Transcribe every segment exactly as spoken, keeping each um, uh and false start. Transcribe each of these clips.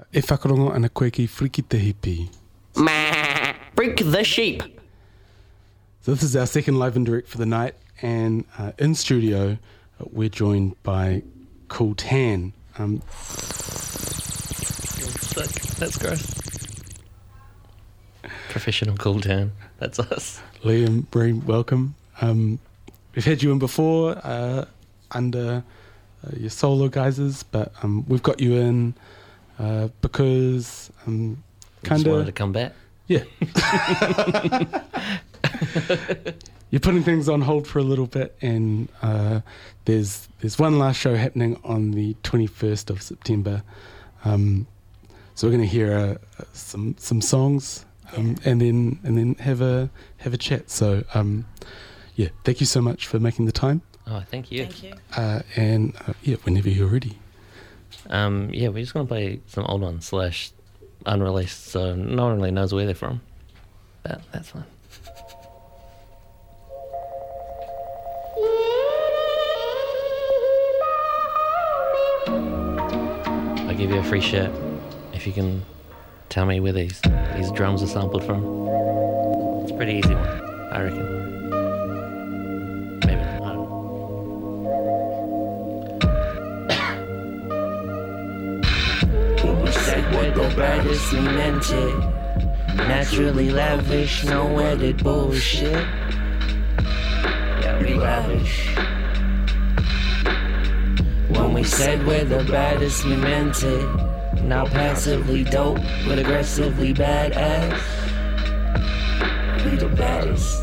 e whakarongo ana koe ki Freaky te Hippie. Freak the sheep. So this is our second live and direct for the night, and uh, in studio uh, we're joined by Cool Tan. Um, That's gross. Professional Cool Tan. That's us. Liam, Breen, welcome. Um, we've had you in before uh, under uh, your solo guises, but um, we've got you in uh, because um, kind Just wanted to of come back. yeah. You're putting things on hold for a little bit, and uh, there's there's one last show happening on the twenty-first of September. Um, so we're going to hear uh, some some songs, um, yeah. and then and then have a have a chat. So um, yeah, thank you so much for making the time. Oh, thank you. Thank you. Uh, and uh, yeah, whenever you're ready. Um, yeah, we're just going to play some old ones slash unreleased, so no one really knows where they're from. But that's fine. I'll give you a free shirt if you can tell me where these these drums are sampled from. It's a pretty easy one, I reckon. Maybe not, I don't know. When we said we're the baddest, we meant it. Naturally lavish, no edit bullshit. Yeah, we lavish. When we said we're the baddest, we meant it. Now passively dope, but aggressively badass. We the baddest.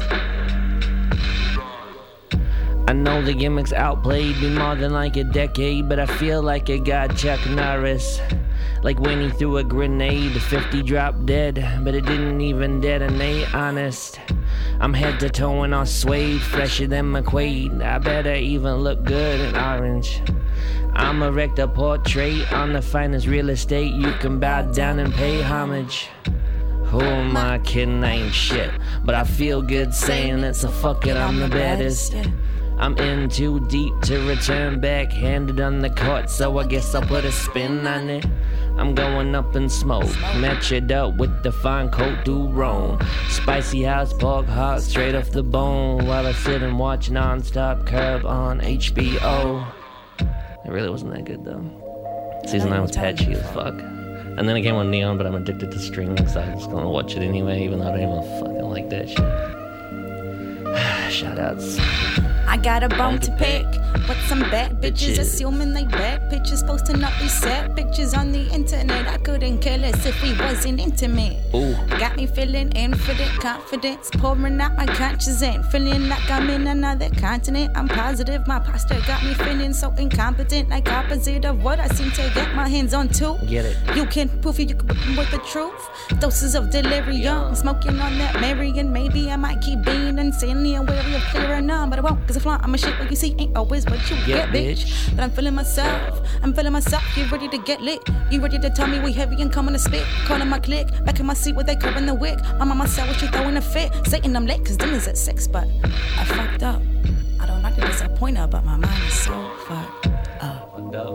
I know the gimmicks outplayed me more than like a decade, but I feel like it got Chuck Norris. Like when he threw a grenade, fifty dropped dead, but it didn't even detonate, honest. I'm head to toe and all suede, fresher than McQuaid. I better even look good in orange. I'm erect a portrait on the finest real estate. You can bow down and pay homage. Who am I kidding? I ain't shit, but I feel good saying it, so fuck it, I'm the baddest. I'm in too deep to return back-handed on the court, so I guess I'll put a spin on it. I'm going up in smoke, match it up with the fine Cote du Rhone. Spicy house pork hot straight off the bone, while I sit and watch non-stop Curb on H B O. It really wasn't that good though. Season nine was patchy as fuck. And then it came on Neon, but I'm addicted to streaming, so I'm just gonna watch it anyway, even though I don't even fucking like that shit. Shoutouts. I got a bone to pick with some bad bitches, assuming they bad bitches, posting up these sad pictures on the internet. I couldn't care less if we wasn't intimate. Ooh. Got me feeling infinite confidence, pouring out my conscience and feeling like I'm in another continent. I'm positive my posture got me feeling so incompetent, like opposite of what I seem to get my hands on too. Get it. You can prove it, you can prove with the truth. Doses of delirium, smoking on that Marion. Maybe I might keep being insanely aware of clearer none, but I won't, cause I flaunt. I'm a shit what you see ain't always what you get, get, bitch. But I'm feeling myself, I'm feeling myself. You ready to get lit? You ready to tell me we heavy and coming to spit? Calling my click, back in my seat where they covering the wick. My mama said what you throwing a fit, saying I'm late cause dinner's at six, but I fucked up. I don't like to disappoint her, but my mind is so fucked up. Fucked up.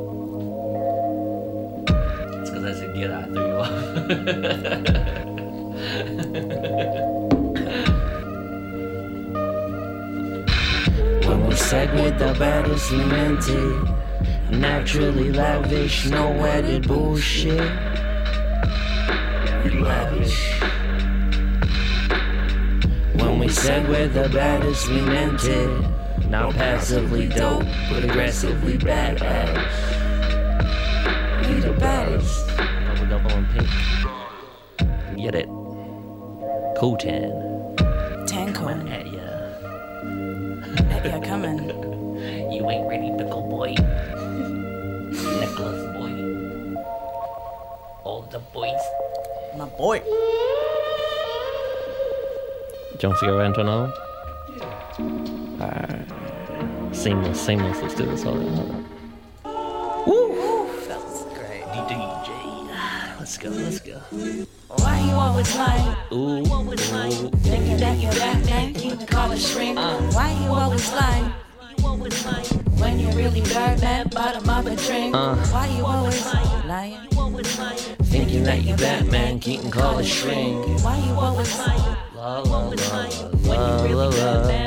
It's cause I said get out, I threw you off. When we said we're the baddest, we meant it. Naturally lavish, no edit bullshit. We lavish. When we said we're the baddest, we meant it. Now passively dope, but aggressively badass. We the baddest. Double double and pink. Get it. Cool Tan. Tan Coming at ya. Yeah, coming. You ain't ready, pickle boy. Necklace boy. All the boys. My boy. Do you want to go around to another one? Yeah. Alright. Seamless, seamless. Let's do this. Hold on, hold on. Woo! That was great. D J. Let's go, let's go. Why you always lying? Ooh, Thinking that you're back, then you call it shrink. Uh. Why you always lying? When you're really bad, man, bottom of a drink. Uh. Why you always lying? Thinking that you Batman, Keaton call a shrink. Why you always lying? La la la la la la.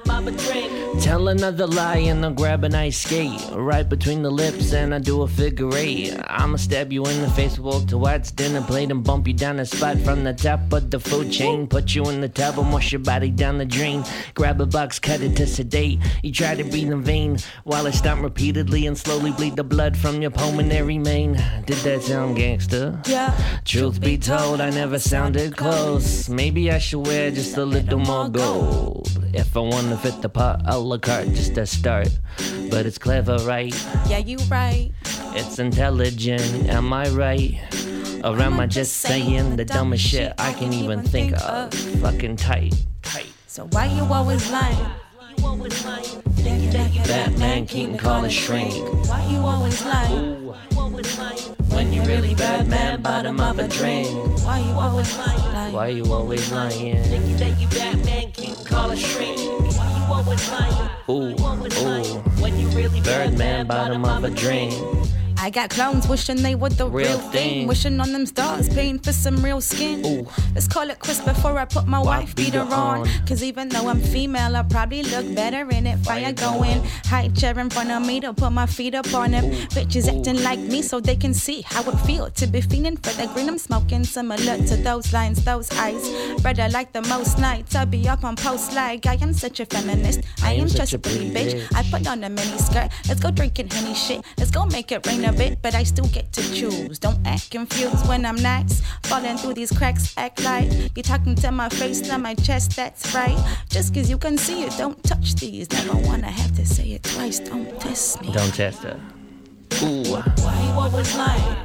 Tell another lie and I'll grab an ice skate right between the lips and I do a figure eight. I'ma stab you in the face with Walter White's dinner plate and bump you down the spot from the top of the food chain. Put you in the tub and wash your body down the drain. Grab a box, cut it to sedate. You try to breathe in vain while I stomp repeatedly and slowly bleed the blood from your pulmonary vein. Did that sound gangster? Yeah. Truth be told, I never sounded close. Maybe I should wear just a little more gold if I wanna fit the pot a la carte just to start. But it's clever, right? Yeah, you right. It's intelligent, am I right? Or am I just saying the dumbest shit I can even think of? Fucking tight, tight. So why you always lying? Thinking that you Batman, Keaton call a shrink. Why you always lying? When you really bad man, bottom of a drink. Why you always lying? Why you always lying? Thinking that you Batman, Keaton call a shrink. Why you always lying? Ooh, ooh. When you really Birdman, bottom of a drink. I got clones wishing they were the real, Real thing. thing. Wishing on them stars, paying for some real skin. Ooh. Let's call it quits before I put my Wife wife beater beater on. on. Cause even though I'm female, I probably look better in it. Fire Fire going, going. high chair in front of me to put my feet up on them. Ooh. Bitches Ooh. acting like me so they can see how it feel to be feeling for the green I'm smoking. Similar to those lines, those eyes. Brother, like the most nights, I be up on post like I am such a feminist. I, am just a pretty bitch. bitch. I put on a mini skirt. Let's go drinking Henny shit. Let's go make it rain a bit, but I still get to choose. Don't act confused when I'm nice. Falling through these cracks, act like you're talking to my face, not my chest, that's right. Just cause you can see it, don't touch these. Never wanna have to say it twice, don't test me. Don't test her. Ooh. Why you always lying?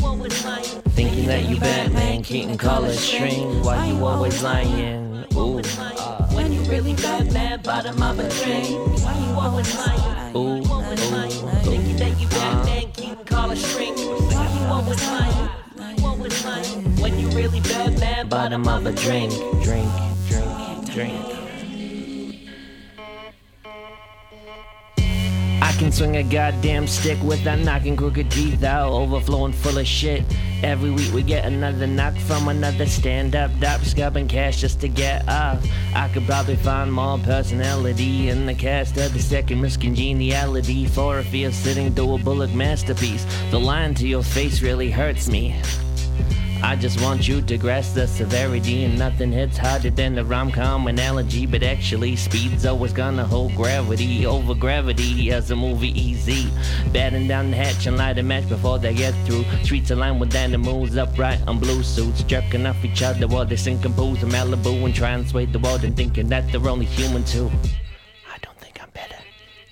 Thinking that you Batman, Keaton call a shrink. Why you always lying? Ooh. Uh. When you really bad, man, bottom of a drink. Why you always lying? Ooh. Ooh. Thinking that you Batman, Keaton call a shrink. Why you always lying? When you really bad, man, Bottom of a drink. Drink. Drink. Drink. I can swing a goddamn stick without knocking crooked teeth out, overflowing full of shit. Every week we get another knock from another stand-up dop, scalping cash just to get off. I could probably find more personality in the cast of the second Miss Congeniality for a fear sitting through a Bullock masterpiece. The line to your face really hurts me. I just want you to grasp the severity, and nothing hits harder than the rom-com analogy. But actually, speed's always gonna hold gravity over gravity as a movie easy. Batten down the hatch and light a match before they get through. Streets aligned with animals upright on blue suits, jerking off each other while they sing compose in Malibu and try and sway the world and thinking that they're only human too. I don't think I'm better.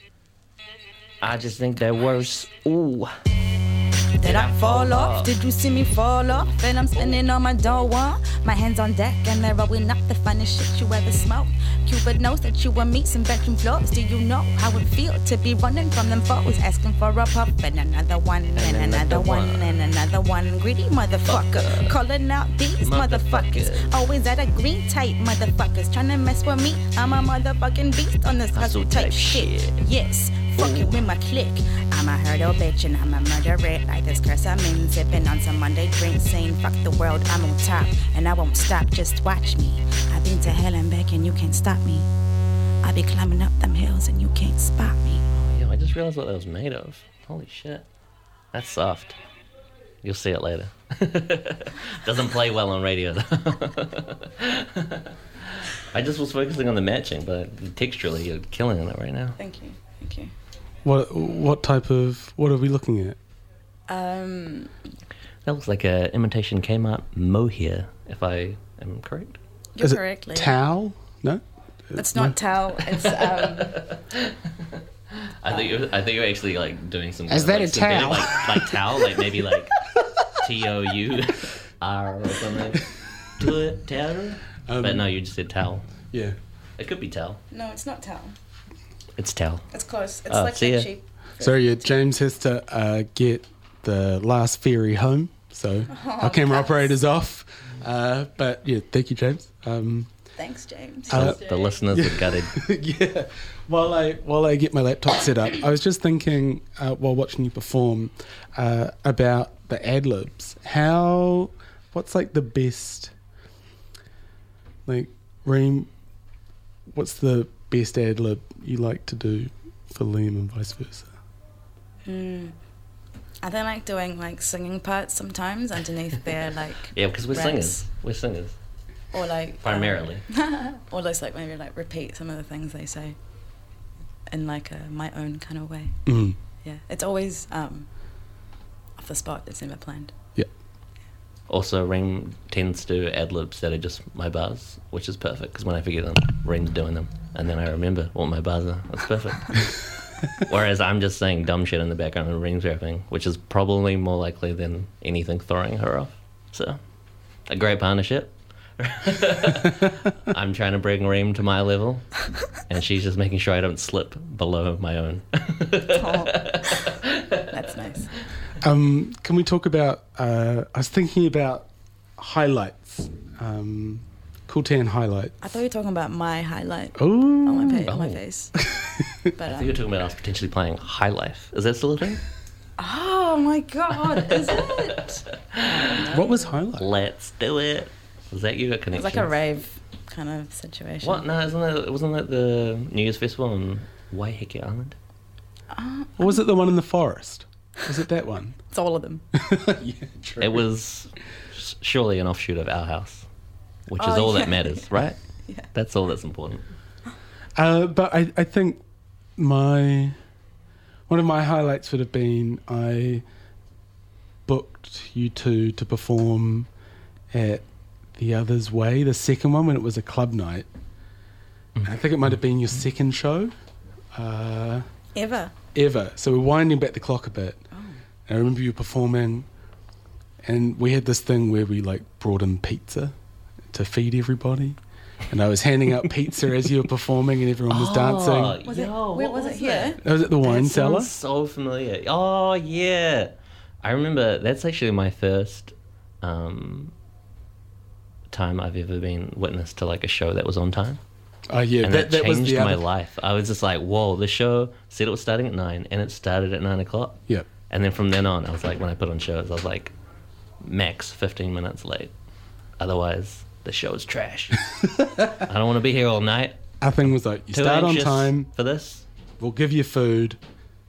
I just think they're worse. Ooh. Did I fall off? Did you see me fall off? And I'm spinning on my dough, huh? My hands on deck and they're rolling up the funnest shit you ever smoked. Cupid knows that you and me some bedroom floors. Do you know how it feels to be running from them foes? Asking for a puff and another one and, and another, another one, one and another one. Greedy motherfucker. Fucker. Calling out these motherfuckers. motherfuckers. Always at a green type motherfuckers. Trying to mess with me. I'm a motherfucking beast on this hustle type, type shit. shit. Yes. Fucking with my clique. I'm a hurdle bitch and I'm a murderer. Like this curse I'm in, sipping on some Monday drink, saying fuck the world, I'm on top and I won't stop, just watch me. I've been to hell and back and you can't stop me. I be climbing up them hills and you can't spot me. Oh, yo, I just realized what that was made of. Holy shit. That's soft. You'll see it later. Doesn't play well on radio though. I just was focusing on the matching, but texturally you're killing it right now. Thank you. Thank you. What what type of what are we looking at? Um, that looks like a imitation Kmart mohair, if I am correct. You're Is correct. It towel? No, it's not no. towel. It's um. I think you I think you're actually like doing some. Is that like, a towel? Like, like towel, like maybe like T O U R or something. Do it towel. Um, but no, you just said towel. Yeah. It could be towel. No, it's not towel. It's towel. It's close. It's oh, like that cheap. So yeah, James has to uh, get the last ferry home. So oh, our camera cuts. operator's off. Uh, but yeah, thank you, James. Um, Thanks, James. Uh, the, the listeners are gutted. Yeah. While I while I get my laptop set up, I was just thinking uh, while watching you perform uh, about the ad libs. How, what's like the best, like Reem, what's the best ad lib you like to do for Liam and vice versa? Mm. I don't like doing like singing parts sometimes underneath their like Yeah, because we're raps. singers. We're singers. Or like Primarily. um, or just like maybe like repeat some of the things they say in like a my own kind of way. Mm. Yeah, it's always um, off the spot. It's never planned. Yeah. Also, Reem tends to do ad libs that are just my bars, which is perfect because when I forget them, Reem's doing them, and then I remember what my bars are. That's perfect. Whereas I'm just saying dumb shit in the background and Reem's rapping, which is probably more likely than anything throwing her off. So, a great partnership. I'm trying to bring Reem to my level, and she's just making sure I don't slip below my own. Oh, that's nice. Um, can we talk about? Uh, I was thinking about highlights. Um, Cool Tan highlights. I thought you were talking about my highlight Oh, on my, pa- on my Oh. face. But I think um, you're talking about us potentially playing High Life. Is that still a thing? oh my god, is it? what was highlight? Let's do it. Was that you at It's Connections? like a rave kind of situation. What? No, isn't that, wasn't that the New Year's Festival on Waiheke Island? Uh, Or was it the one in the forest? Was it that one? it's all of them. Yeah, true. It was s- surely an offshoot of our house, which is Oh, all yeah. that matters, right? Yeah. That's all that's important. Uh, but I, I think my one of my highlights would have been I booked you two to perform at The Other's Way, the second one when it was a club night. And I think it might have been your second show uh, Ever. ever. So we're winding back the clock a bit. Oh. And I remember you performing, and we had this thing where we like brought in pizza to feed everybody. And I was handing out pizza as you were performing, and everyone was dancing. Was yo, it? Where what was, it here? I was at the wine That cellar. sounds so familiar. Oh yeah, I remember. That's actually my first um, time I've ever been witness to like a show that was on time. Oh yeah, And that, that, that was changed the my other. life. I was just like, whoa, the show said it was starting at nine, and it started at nine o'clock. Yeah, And then from then on, I was like, when I put on shows, I was like, max fifteen minutes late. Otherwise, the show is trash. I don't want to be here all night. our thing was like you Too start on anxious time. for this. We'll give you food,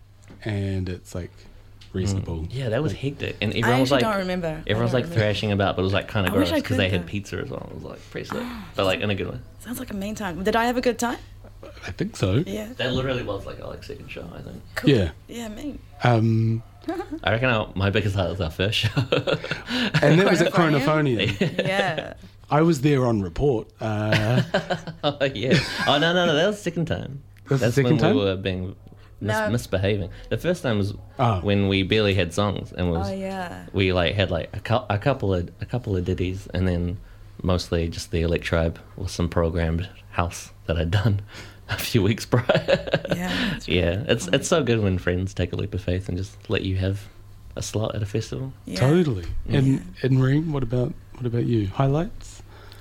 and it's like reasonable. Yeah, that was Like, hectic. And I everyone was actually like, don't remember. I everyone's don't like remember. thrashing about, but it was like kind of I wish gross I because could, they had though. pizza as well. It was like pretty sick, but like in a good way. Sounds like a mean time. Did I have a good time? I think so. Yeah. That literally was like our like second show, I think. Cool. Yeah. Yeah, mean. Um, I reckon our, my biggest highlight was our first show. and that was at Chronophonium? Chronophonium. Yeah. I was there on report. Uh, Oh yeah. Oh no no no, that was the second time. That's the That's second when time? we were being mis- No. misbehaving. The first time was Oh. when we barely had songs and was Oh yeah. we like had like a, cou- a couple of a couple of ditties and then mostly just the Elect Tribe with some programmed house that I'd done a few weeks prior. Yeah. That's right. Yeah, it's it's so good when friends take a leap of faith and just let you have a slot at a festival. Yeah. Totally. And and Reem, what about what about you? Highlights?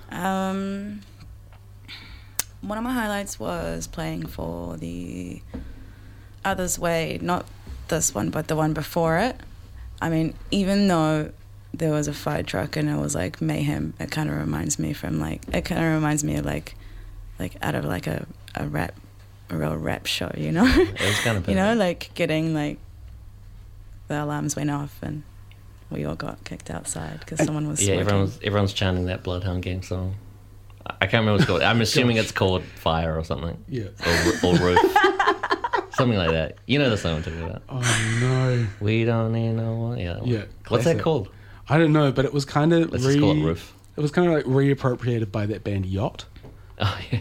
Um, one of my highlights was playing for the Other's Way, not this one, but the one before it. I mean, even though there was a fire truck and it was like mayhem, it kind of reminds me from like, it kind of reminds me of like, like out of like a, a rap, a real rap show, you know? It was kind of You know, like getting like, the alarms went off and we all got kicked outside because someone was yeah, smoking. everyone was everyone's chanting that Bloodhound Gang song. I I can't remember what it's called. I'm assuming it's called Fire or something. Yeah. Or, or Roof. Something like that. You know the song I'm talking about. Oh no. We don't need no one. Yeah. that one. Yeah. What's that classic. called? I don't know, but it was kind of Let's re- just call it Roof. It was kind of like reappropriated by that band Yacht, Oh yeah.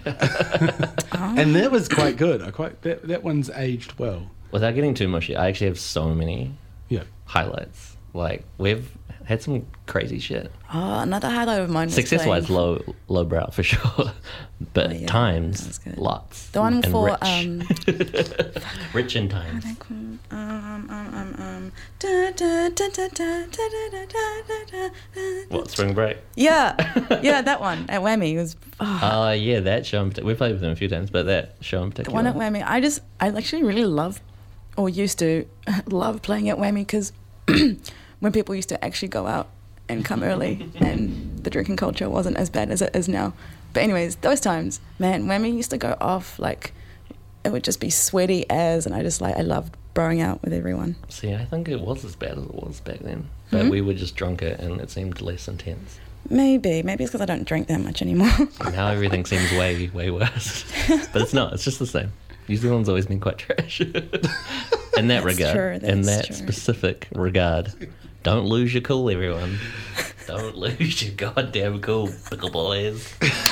and that was quite good. I quite that that one's aged well. Without getting too mushy, I actually have so many Yeah. highlights. Like we've had some crazy shit. Oh, another highlight of mine was Success wise, playing- low low brow for sure, but Oh, yeah, that times was good. lots. The one and for rich. um, rich in times. um, um, um, um, Da, da, da, da, da, da, da, da, da, da. What, Spring Break? Yeah, yeah, that one at Whammy it was. Oh, Oh, yeah, that show in particular. We've played with them a few times, but that show in the particular. one at Whammy. I just, I actually really love, or used to love playing at Whammy because when people used to actually go out and come early, and the drinking culture wasn't as bad as it is now. But anyways, those times, man, Whammy used to go off like it would just be sweaty as, and I just like I loved broing out with everyone. See, I think it was as bad as it was back then. But Mhm. we were just drunker and it seemed less intense. Maybe, maybe it's because I don't drink that much anymore. Now everything seems way, way worse. But it's not. It's just the same. New Zealand's always been quite trash. In that That's regard. true, in that's that true. specific regard. Don't lose your cool, everyone. Don't lose your goddamn cool, pickle boys.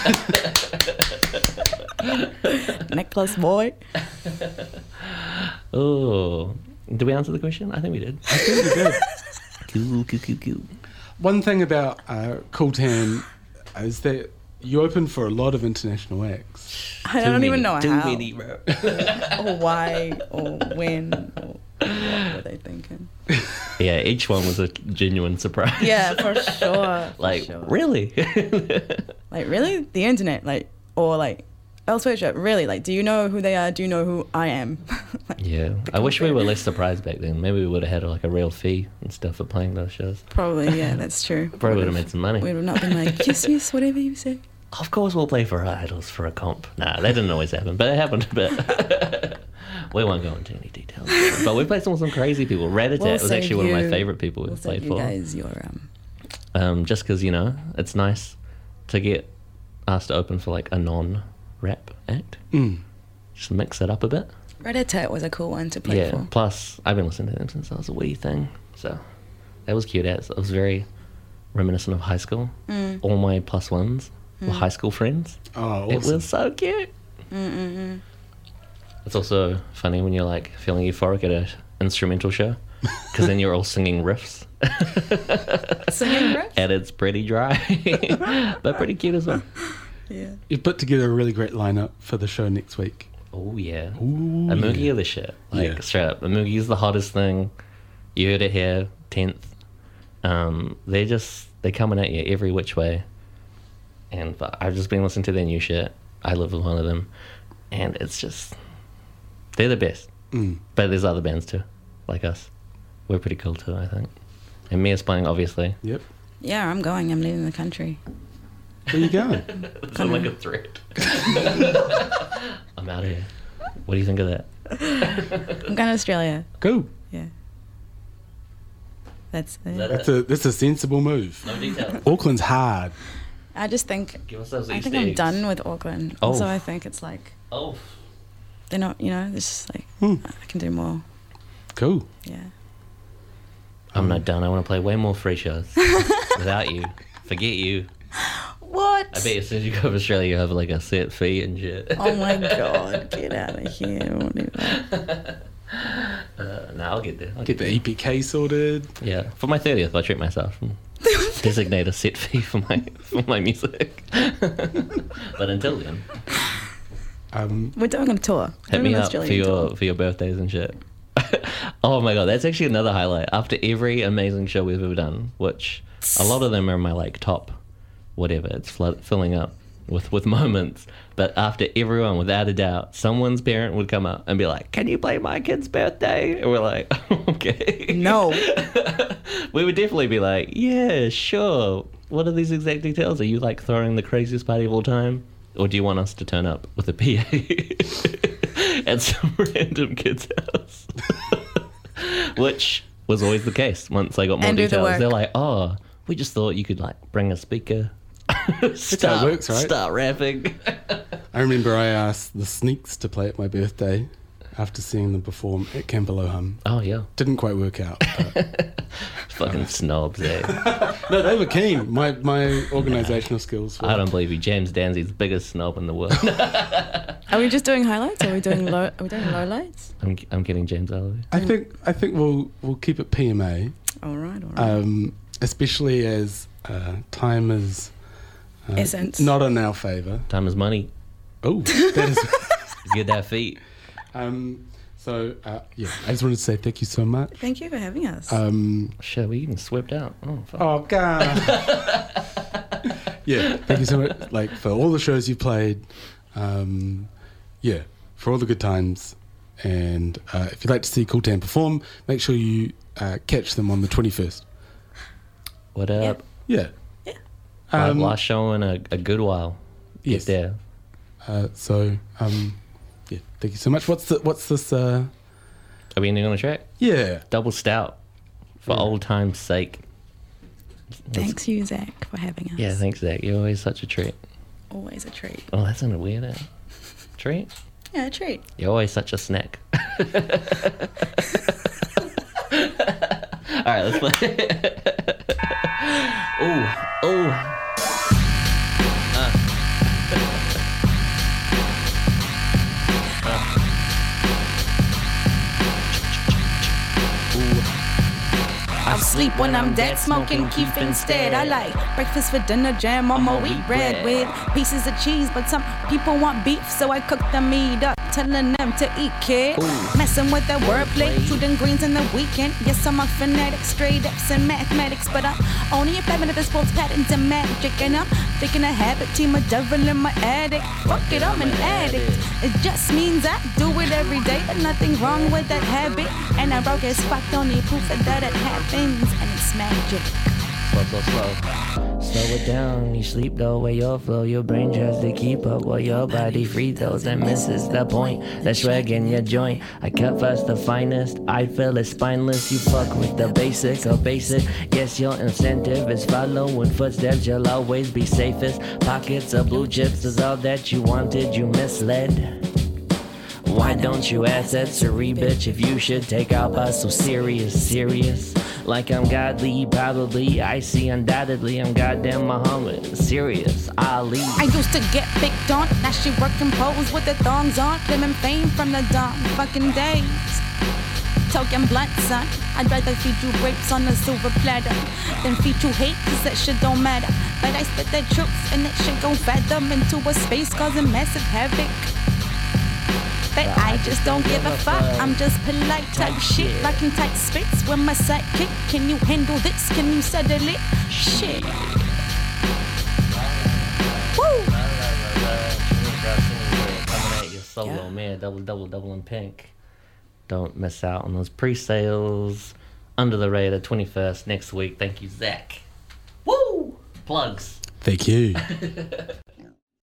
Necklace boy. Oh. Did we answer the question? I think we did. I think you did. Cool, cool, cool, cool. One thing about uh, Cool Tan is that you open for a lot of international acts. I don't even know Too how, many, bro. or why, or when, or what were they thinking? Yeah, each one was a genuine surprise. Yeah, for sure. for Like, sure. really? Like, really? The internet, like, or like, elsewhere, shit, really? Like, do you know who they are? Do you know who I am? Like, Yeah. I wish we were less surprised back then. Maybe we would have had like a real fee and stuff for playing those shows. probably, yeah, that's true. Probably would have made some money. We would have not been like, yes, yes, whatever you say. Of course we'll play for idols for a comp. Nah, that didn't always happen, but it happened a bit. We won't go into any details. But we played some with some crazy people. Ratatat We'll was save actually one of my you- favourite people we've We'll played save you for. guys your, um, Um, just because, you know, it's nice to get asked to open for like a non-rap act. Mm. Just mix it up a bit. Rat-a-tat was a cool one to play Yeah. for. Plus, I've been listening to them since I was a wee thing, so that was cute. As it was very reminiscent of high school. Mm. All my plus ones were high school friends. Oh, It awesome. was so cute. Mm-mm-mm. It's also funny when you're like feeling euphoric at an instrumental show, because then you're all singing riffs, Singing riff? and it's pretty dry, but pretty cute as well. Yeah. You put together a really great lineup for the show next week. Oh yeah, Ooh, a Moogie yeah. of the shit. Like Yeah. straight up, a Moogie is the hottest thing. You heard it here, tenth. Um, they just they coming at you every which way, and I've just been listening to their new shit. I live with one of them, and it's just they're the best. Mm. But there's other bands too, like us. We're pretty cool too, I think. And Mia's playing, obviously. Yep. Yeah, I'm going. I'm leaving the country. Where you going? That sounds like a threat. I'm out of here. What do you think of that? I'm going to Australia. Go. Yeah. That's it. Is that That's it? a that's a sensible move. No details. Auckland's hard. I just think Give us those I Easter think I'm eggs. done with Auckland. Oh. Also, I think it's like Oh. they're not. You know, it's just like Hmm. I can do more. Cool. Yeah. I'm not done. I want to play way more free shows. Without you. Forget you. What? I bet as soon as you go to Australia, you have like a set fee and shit. Oh my god! Get out of here! I won't do that. Uh, no, I'll get there. I'll Get the E P K sorted. Yeah, for my thirtieth, I treat myself and designate a set fee for my for my music. But until then, Um, We're doing a tour. hit Doing me an up for Australian your tour. for your birthdays and shit. Oh my god, that's actually another highlight. After every amazing show we've ever done, which a lot of them are my like top, whatever. It's flood, filling up with with moments. But after everyone, without a doubt, someone's parent would come up and be like, "Can you play my kid's birthday?" And we're like, "Okay." No. We would definitely be like, "Yeah, sure. What are these exact details? Are you like throwing the craziest party of all time, or do you want us to turn up with a P A at some random kid's house?" Which was always the case. Once I got more And do the details, work. they're like, "Oh, we just thought you could like bring a speaker." start, how it works, right? Start rapping. I remember I asked the Sneaks to play at my birthday after seeing them perform at Camperloham. Oh yeah, Didn't quite work out. But fucking snobs, eh? no, they were keen. My my organisational skills were. I don't believe you. James Danzy's the biggest snob in the world. Are we just doing highlights? Or are we doing low? Are we doing low lights? I'm I'm getting James out of it. I think I think we'll we'll keep it P M A, All right. All right. um, especially as uh, time is uh, Essence. not in our favour. Time is money. Oh, that is. Get that feet. Um, So, uh, yeah, I just wanted to say thank you so much. Thank you for having us. Um, Shit, we even swept out. Oh, fuck. oh, God. Yeah, thank you so much, like, for all the shows you played. Um, yeah, for all the good times. And uh, if you'd like to see Cool Tan perform, make sure you uh, catch them on the twenty-first. What up? Yeah. Yeah. Right, Um, last show in a, a good while. yes. Get there. Uh, so, um, yeah, thank you so much. What's the, what's this? Uh, Are we ending on a track? yeah. Double stout. For Yeah. old time's sake. Thanks you, Zach, for having us. Yeah, thanks, Zach. You're always such a treat. Always a treat. Oh, that sounded weird, eh? Treat? Yeah, a treat. You're always such a snack. All right, let's play. Ooh, ooh. I'll sleep when I'm dead, smoking keef instead. I like breakfast for dinner, jam on my wheat bread with pieces of cheese. But some people want beef, so I cook the meat up, telling them to eat, kid. Messing with the wordplay, shooting greens in the weekend. Yes, I'm a fanatic, straight ups in mathematics, but I'm only a fan of the sports patterns and magic. And I'm thinking a habit, team a devil in my attic. Fuck it, I'm an addict. It just means I do it every day, but nothing wrong with that habit. And I broke his spot, don't need proof that it happens, and it's magic. Slow, slow, slow. Slow it down, you sleep the way your flow. Your brain tries to keep up while your body free throws and misses the point. That's swag in your joint. I cut first the finest, I feel it spineless. You fuck with the basic or basic. Yes, your incentive is following footsteps. You'll always be safest. Pockets of blue chips is all that you wanted, you misled. Why don't you ask that Siri bitch if you should take our bus so serious, serious? Like I'm godly, probably, I see undoubtedly, I'm goddamn Muhammad, serious, Ali. I used to get picked on, now she working pose with the thongs on, claiming fame from the dawn fucking days. Token blunt, son, I'd rather feed you grapes on a silver platter than feed you hate, cause that shit don't matter. But I spit the truth and that shit gon' fathom into a space causing massive havoc. But I just don't give a fuck, I'm just polite type shit, rocking tight spits with my sidekick. Can you handle this? Can you settle it? Shit. Woo! Coming at you solo, Yeah. man. Double, double, double in pink. Don't miss out on those pre-sales. Under the radar, twenty-first next week. Thank you, Zach. Woo! Plugs. Thank you.